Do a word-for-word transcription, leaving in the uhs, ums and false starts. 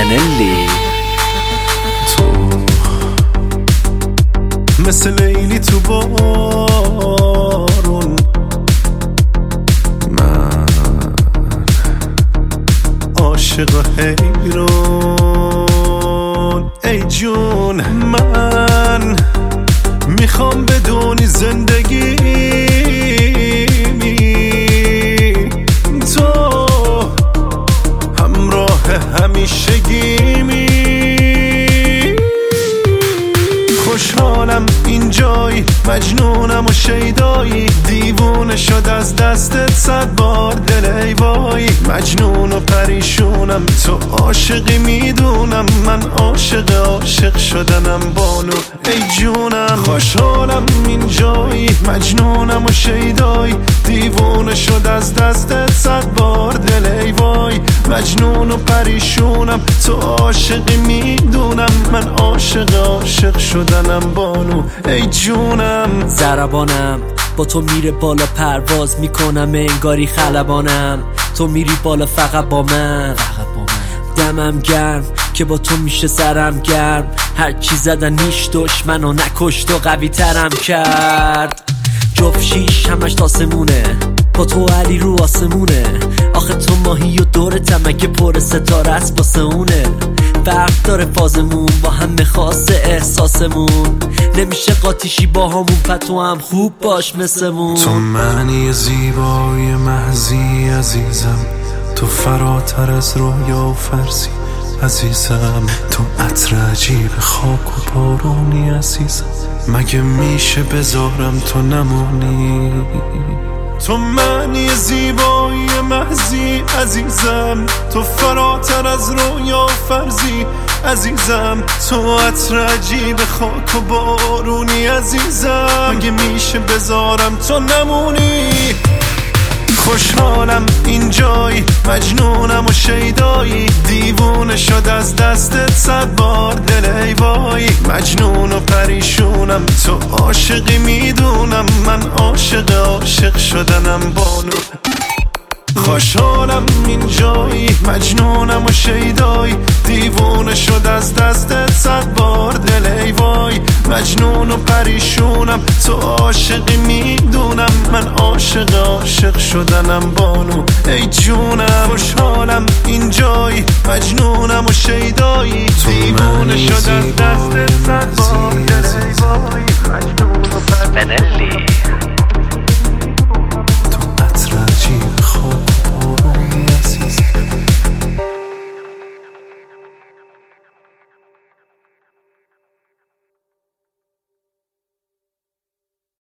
نلی. تو مثل لیلی تو بارون، من عاشق حیران. ای جون من میخوام بدونی زندگی تو همراه همیشگیمی. خوشحالم اینجایی، مجنونم و شیدایی، دیوونه شد از دستت صد بار دل ای وای. مجنون و پریشونم، تو عاشقی میدونم، من عاشق عاشق شدنم بانو ای جونم. خوشحالم اینجایی، مجنونم و شیدایی، دیوونه شد از دستت صد بار دل ای وای. مجنون و پریشونم، تو عاشقی میدونم، من عاشق عاشق شدنم بانو ای جونم. ضربانم با تو میره بالا، پرواز میکنم انگاری خلبانم. تو میری بالا فقط با من، دمم گرم که با تو میشه سرم گرم. هر چی زدن نیش دشمنو نکشت و قوی ترم کرد. جفت شیش همش تاسمونه، با تو علی رو آسمونه. آخه تو ماهی و دورتم اگه پر ستاره است واسه اونه. فرق داره فازمون با همه خاصه احساسمون، نمیشه قاطیشی با همون پتو هم خوب باش مثلمون. تو معنی زیبای محضی عزیزم، تو فراتر از رویا و فرضی عزیزم. تو عطر عجیب خاک و بارونی عزیزم، مگه میشه بذارم تو نمونی. تو معنی زیبایی محضی عزیزم، تو فراتر از رویا و فرضی عزیزم. تو عطر عجیب خاک و بارونی عزیزم، مگه میشه بذارم تو نمونی. خوشحالم اینجایی، مجنونم و شیدایی، دیوونه شد از دستت صد بار دل ای وای. مجنون و پریشونم، تو عاشقی میدونم، من عاشق عاشق شدنم بانو. خوشحالم اینجایی، مجنونم و شیدایی، دیوونه شد از دستت صد بار دل ای وای. مجنون و پریشونم، تو عاشقی میدونم، من عاشق عاشق شدنم بانو ای جونم. خوشحالم اینجایی، مجنونم و شیدایی، دیوونه شد از دستت